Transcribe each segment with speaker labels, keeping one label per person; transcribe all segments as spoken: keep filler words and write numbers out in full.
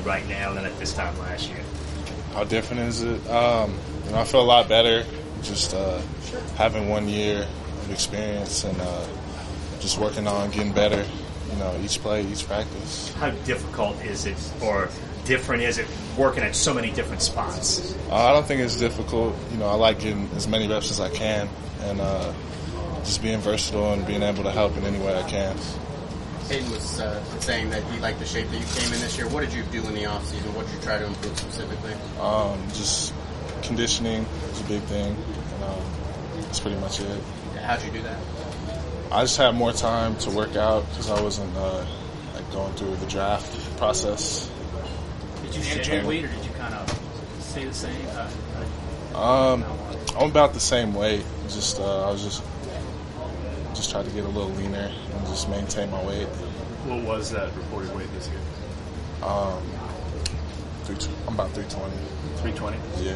Speaker 1: right now than at this time last year?
Speaker 2: How different is it? Um, you know, I feel a lot better just uh, having one year of experience and uh, just working on getting better, you know, each play, each practice.
Speaker 1: How difficult is it, or different is it, working at so many different spots?
Speaker 2: Uh, I don't think it's difficult. You know, I like getting as many reps as I can and uh, just being versatile and being able to help in any way I can.
Speaker 3: Hayden was uh, saying that he liked the shape that you came in this year. What did you do in the offseason? What did you try to improve specifically?
Speaker 2: Um, just conditioning is a big thing, and um, that's pretty much it.
Speaker 3: Yeah, how'd you do that?
Speaker 2: I just had more time to work out because I wasn't uh, like going through the draft process.
Speaker 4: Did you shed any weight, or did you kind of stay the same? Uh,
Speaker 2: um, I'm about the same weight. Just uh, I was just just trying to get a little leaner and just maintain my weight.
Speaker 5: What was that reported weight this year?
Speaker 2: Um, three, I'm about three twenty.
Speaker 5: three twenty?
Speaker 2: Yeah.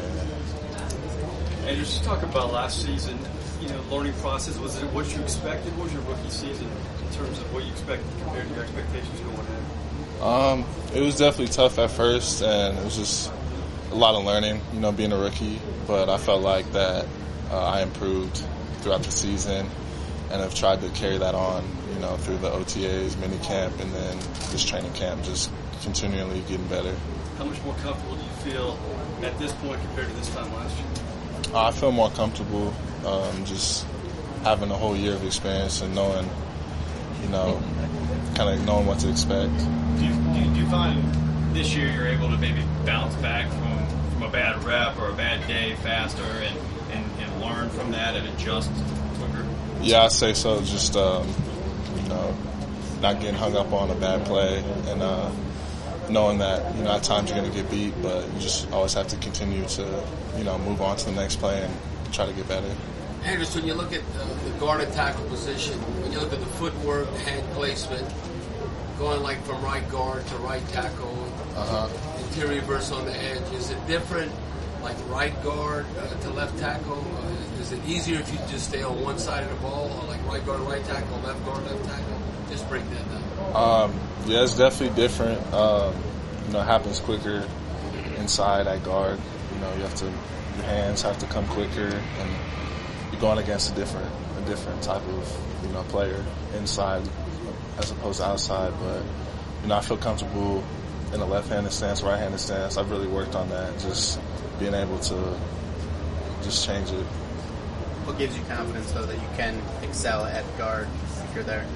Speaker 6: And just talk about last season, you know, learning process. Was it what you expected? What was your rookie season in terms of what you expected compared to your expectations going in?
Speaker 2: Um, it was definitely tough at first, and it was just a lot of learning, you know, being a rookie. But I felt like that uh, I improved throughout the season, and I've tried to carry that on, you know, through the O T As, mini camp, and then this training camp, just continually getting better.
Speaker 6: How much more comfortable do you feel at this point compared to this time last year?
Speaker 2: I feel more comfortable, um, just having a whole year of experience and knowing, you know, kind of knowing what to expect.
Speaker 7: Do you, do you, do you find this year you're able to maybe bounce back from, from a bad rep or a bad day faster and, and, and learn from that and adjust quicker?
Speaker 2: Yeah, I say so. Just, um, you know, not getting hung up on a bad play and uh, knowing that, you know, at times you're going to get beat, but you just always have to continue to, you know, move on to the next play and try to get better.
Speaker 8: Anders, when you look at uh, the guard and tackle position, when you look at the footwork, hand placement, going like from right guard to right tackle,
Speaker 2: uh-huh.
Speaker 8: interior versus on the edge, is it different, like right guard uh, to left tackle? Uh, is it easier if you just stay on one side of the ball, or like right guard, right tackle, left guard, left tackle? Just break that down.
Speaker 2: Um, yeah, it's definitely different. Um, you know, it happens quicker inside at guard. You know, you have to, your hands have to come quicker, and you're going against a different, a different type of, you know, player inside as opposed to outside. But, you know, I feel comfortable in a left-handed stance, right-handed stance. I've really worked on that, just being able to just change it.
Speaker 3: What gives you confidence, though, that you can excel at guard if you're there?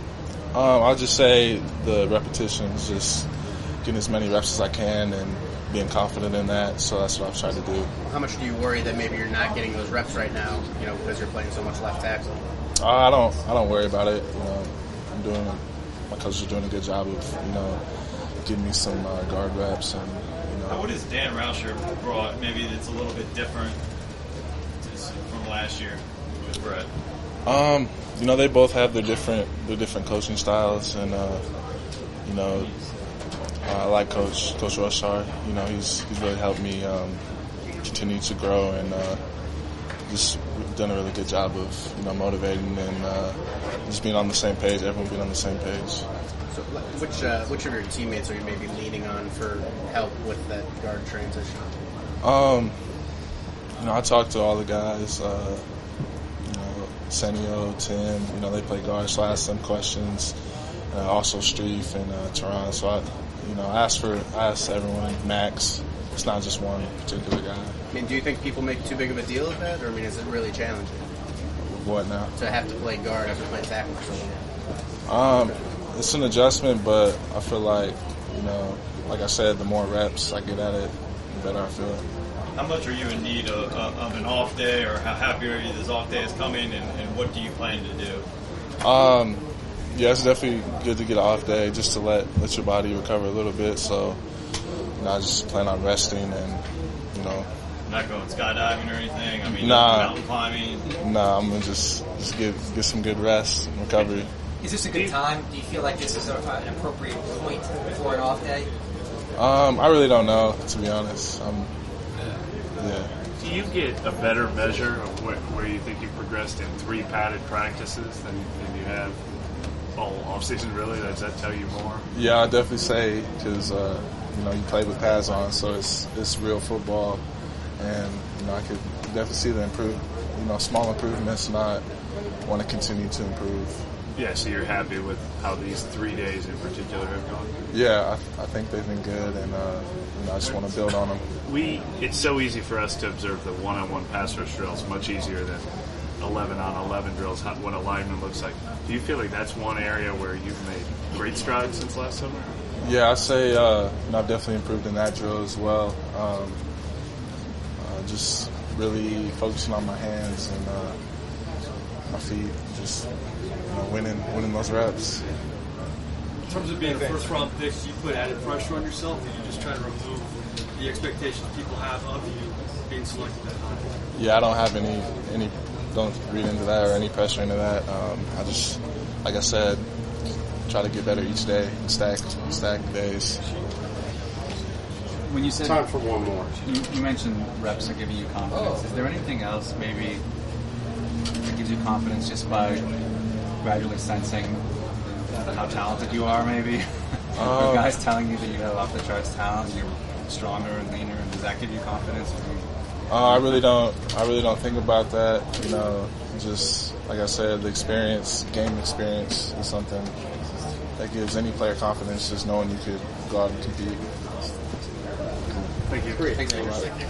Speaker 2: Um, I'll just say the repetitions, just getting as many reps as I can and being confident in that. So that's what I've tried to do.
Speaker 3: How much do you worry that maybe you're not getting those reps right now, you know, because you're playing so much left tackle?
Speaker 2: Uh, I don't. I don't worry about it. You know, I'm doing. My coach is doing a good job of, you know, giving me some uh, guard reps and, you know.
Speaker 7: What has Dan Rauscher brought? Maybe that's a little bit different from last year with Brett.
Speaker 2: Um, you know, they both have their different their different coaching styles, and uh, you know, uh, I like Coach Coach Rauscher. You know, he's he's really helped me um, continue to grow, and uh, just done a really good job of, you know, motivating and uh, just being on the same page. Everyone being on the same page.
Speaker 3: So, which uh, which of your teammates are you maybe leaning on for help with that guard transition?
Speaker 2: Um, you know, I talk to all the guys. Uh, Senio, Tim, you know, they play guard, so I ask them questions. Uh, also Streif and uh, Tehran. So I, you know, I ask for, I ask everyone, Max. It's not just one particular guy.
Speaker 3: I mean, do you think people make too big of a deal of that, or I mean, is it really challenging?
Speaker 2: What now?
Speaker 3: To have to play guard after playing tackle for so long.
Speaker 2: Um, it's an adjustment, but I feel like, you know, like I said, the more reps I get at it, the better I feel.
Speaker 7: How much are you in need of, of an off day, or how happy are you this off day is coming, and, and what do you plan to do?
Speaker 2: Um, yeah, it's definitely good to get an off day just to let let your body recover a little bit. So, you know, I just plan on resting and, you know.
Speaker 7: Not going skydiving or anything? I mean,
Speaker 2: nah,
Speaker 7: mountain climbing?
Speaker 2: Nah, I'm going to just, just get, get some good rest and recovery.
Speaker 9: Is this a good time? Do you feel like this is a, an appropriate point for an off day?
Speaker 2: Um, I really don't know, to be honest. Um, yeah.
Speaker 5: Do you get a better measure of where, where you think you've progressed in three padded practices than, than you have all off season? Really, does that tell you more?
Speaker 2: Yeah, I definitely say because uh, you know, you play with pads on, so it's it's real football, and you know, I could definitely see the improve, you know, small improvements, and I want to continue to improve.
Speaker 5: Yeah, so you're happy with how these three days in particular have gone?
Speaker 2: Yeah, I, I think they've been good, and uh, you know, I just want to build on them.
Speaker 5: We it's so easy for us to observe the one-on-one pass rush drills, much easier than eleven on eleven drills, how, what a lineman looks like. Do you feel like that's one area where you've made great strides since last summer?
Speaker 2: Yeah, I'd say uh, you know, I've definitely improved in that drill as well. Um, uh, just really focusing on my hands and uh, my feet, just you know, winning, winning those reps.
Speaker 6: In terms of being a first-round pick, do you put added pressure on yourself, or you just try to remove the expectations people have of you being selected that high?
Speaker 2: Yeah, I don't have any any don't read into that or any pressure into that. Um, I just, like I said, try to get better each day and stack stack days.
Speaker 4: When you said
Speaker 3: Time for one more.
Speaker 4: You, you mentioned reps are giving you confidence. Is there anything else maybe that gives you confidence just by gradually sensing how talented you are? Maybe
Speaker 2: Um,
Speaker 4: Are guys telling you that you have off the charts talent, you're stronger and leaner, and does that give you confidence?
Speaker 2: Uh, I really don't. I really don't think about that. You know, just like I said, the experience, game experience, is something that gives any player confidence. Just knowing you could go out and compete.
Speaker 5: Thank you.
Speaker 3: Thanks,